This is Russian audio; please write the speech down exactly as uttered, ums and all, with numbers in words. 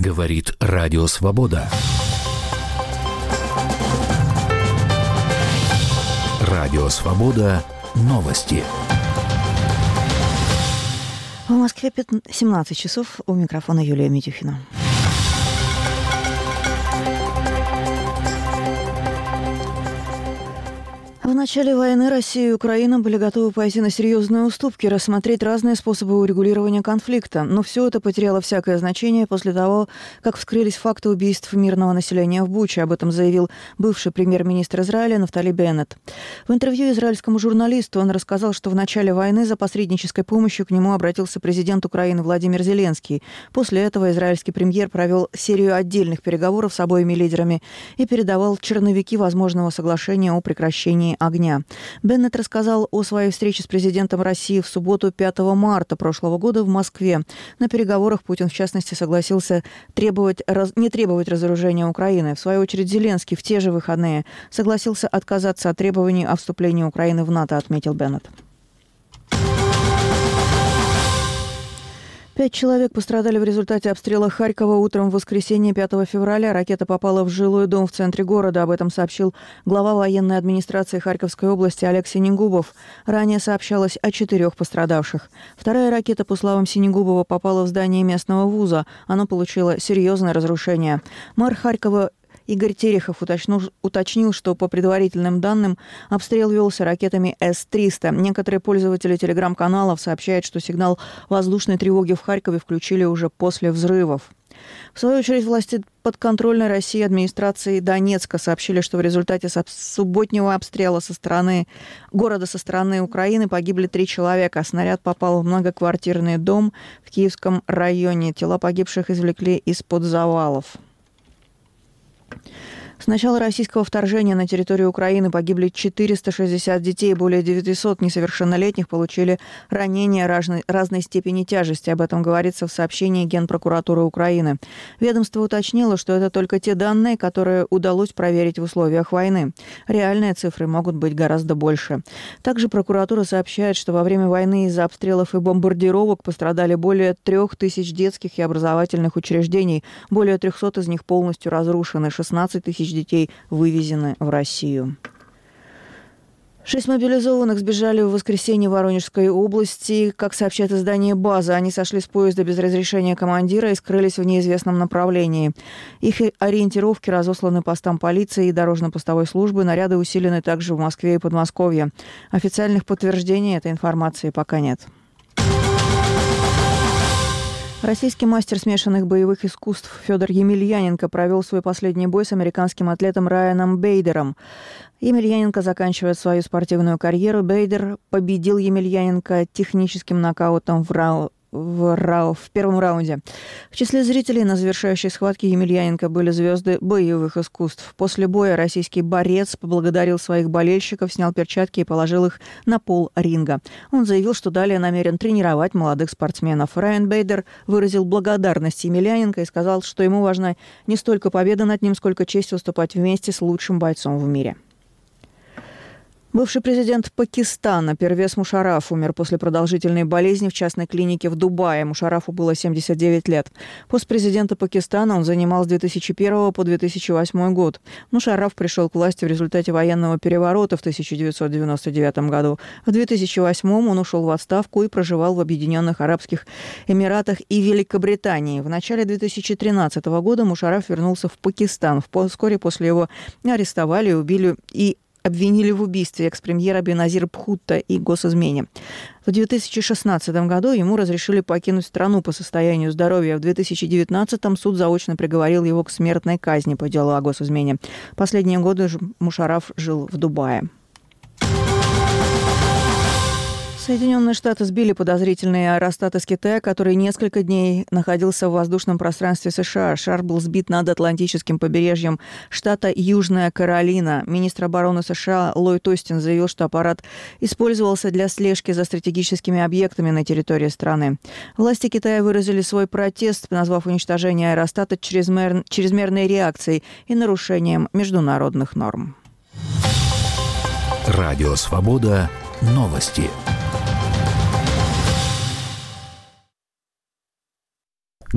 Говорит Радио Свобода. Радио Свобода. Новости. В Москве семнадцать часов. У микрофона Юлия Митюхина. В начале войны Россия и Украина были готовы пойти на серьезные уступки, рассмотреть разные способы урегулирования конфликта. Но все это потеряло всякое значение после того, как вскрылись факты убийств мирного населения в Буче. Об этом заявил бывший премьер-министр Израиля Нафтали Беннет. В интервью израильскому журналисту он рассказал, что в начале войны за посреднической помощью к нему обратился президент Украины Владимир Зеленский. После этого израильский премьер провел серию отдельных переговоров с обоими лидерами и передавал черновики возможного соглашения о прекращении огня. Беннет рассказал о своей встрече с президентом России в субботу пятого марта прошлого года в Москве. На переговорах Путин, в частности, согласился требовать, раз, не требовать разоружения Украины. В свою очередь, Зеленский в те же выходные согласился отказаться от требований о вступлении Украины в НАТО, отметил Беннет. Пять человек пострадали в результате обстрела Харькова утром в воскресенье пятого февраля. Ракета попала в жилой дом в центре города. Об этом сообщил глава военной администрации Харьковской области Олег Синегубов. Ранее сообщалось о четырех пострадавших. Вторая ракета, по словам Синегубова, попала в здание местного вуза. Оно получило серьезное разрушение. Мэр Харькова Игорь Терехов уточнил, уточнил, что по предварительным данным обстрел велся ракетами эс триста. Некоторые пользователи телеграм-каналов сообщают, что сигнал воздушной тревоги в Харькове включили уже после взрывов. В свою очередь, власти подконтрольной России администрации Донецка сообщили, что в результате субботнего обстрела со стороны города со стороны Украины погибли три человека. Снаряд попал в многоквартирный дом в Киевском районе. Тела погибших извлекли из-под завалов. С начала российского вторжения на территорию Украины погибли четыреста шестьдесят детей, более девятьсот несовершеннолетних получили ранения разной, разной степени тяжести. Об этом говорится в сообщении Генпрокуратуры Украины. Ведомство уточнило, что это только те данные, которые удалось проверить в условиях войны. Реальные цифры могут быть гораздо больше. Также прокуратура сообщает, что во время войны из-за обстрелов и бомбардировок пострадали более трех тысяч детских и образовательных учреждений. Более трехсот из них полностью разрушены, шестнадцать тысяч детей вывезены в Россию. Шесть мобилизованных сбежали в воскресенье в Воронежской области. Как сообщает издание «База», они сошли с поезда без разрешения командира и скрылись в неизвестном направлении. Их ориентировки разосланы постам полиции и дорожно-постовой службы. Наряды усилены также в Москве и Подмосковье. Официальных подтверждений этой информации пока нет. Российский мастер смешанных боевых искусств Федор Емельяненко провел свой последний бой с американским атлетом Райаном Бейдером. Емельяненко заканчивает свою спортивную карьеру. Бейдер победил Емельяненко техническим нокаутом в раунд. В, рау... в первом раунде. В числе зрителей на завершающей схватке Емельяненко были звезды боевых искусств. После боя российский борец поблагодарил своих болельщиков, снял перчатки и положил их на пол ринга. Он заявил, что далее намерен тренировать молодых спортсменов. Райан Бейдер выразил благодарность Емельяненко и сказал, что ему важна не столько победа над ним, сколько честь выступать вместе с лучшим бойцом в мире. Бывший президент Пакистана Первез Мушарраф умер после продолжительной болезни в частной клинике в Дубае. Мушаррафу было семьдесят девять лет. Пост президента Пакистана он занимал с две тысячи первого по две тысячи восьмой год. Мушарраф пришел к власти в результате военного переворота в тысяча девятьсот девяносто девятом году. В две тысячи восьмом он ушел в отставку и проживал в Объединенных Арабских Эмиратах и Великобритании. В начале две тысячи тринадцатого года Мушарраф вернулся в Пакистан. Вскоре после его арестовали, убили и обвинили в убийстве экс-премьера Беназира Бхутто и госизмене. В две тысячи шестнадцатом году ему разрешили покинуть страну по состоянию здоровья. В две тысячи девятнадцатом суд заочно приговорил его к смертной казни по делу о госизмене. Последние годы Мушарраф жил в Дубае. Соединенные Штаты сбили подозрительный аэростат из Китая, который несколько дней находился в воздушном пространстве США. Шар был сбит над Атлантическим побережьем штата Южная Каролина. Министр обороны США Ллойд Остин заявил, что аппарат использовался для слежки за стратегическими объектами на территории страны. Власти Китая выразили свой протест, назвав уничтожение аэростата чрезмер... чрезмерной реакцией и нарушением международных норм. Радио Свобода. Новости.